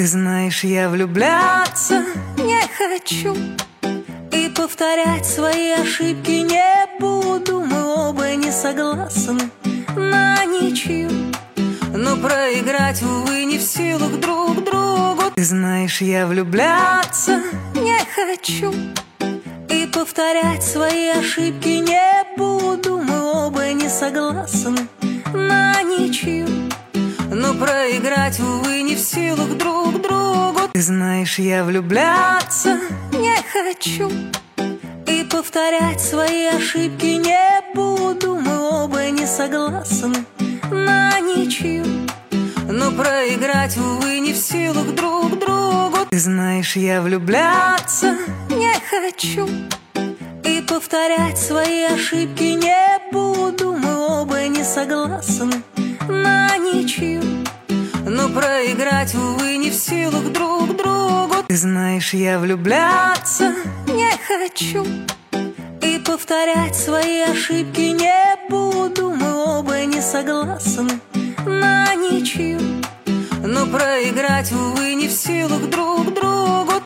Ты знаешь, я влюбляться не хочу и повторять свои ошибки не буду. Мы оба не согласны на ничью, но проиграть, увы, не в силах друг другу. Ты знаешь, я влюбляться не хочу и повторять свои ошибки не буду. Мы оба не согласны на ничью, но проиграть, увы, не в силах друг другу. Ты знаешь, я влюбляться не хочу и повторять свои ошибки не буду. Мы оба не согласны на ничью, но проиграть, увы, не в силах друг другу. Ты знаешь, я влюбляться не хочу и повторять свои ошибки не буду. Мы оба не согласны на ничью, но проиграть, увы, не в силах друг другу. Ты знаешь, я влюбляться не хочу и повторять свои ошибки не буду. Мы оба не согласны на ничью, но проиграть, увы, не в силах друг другу.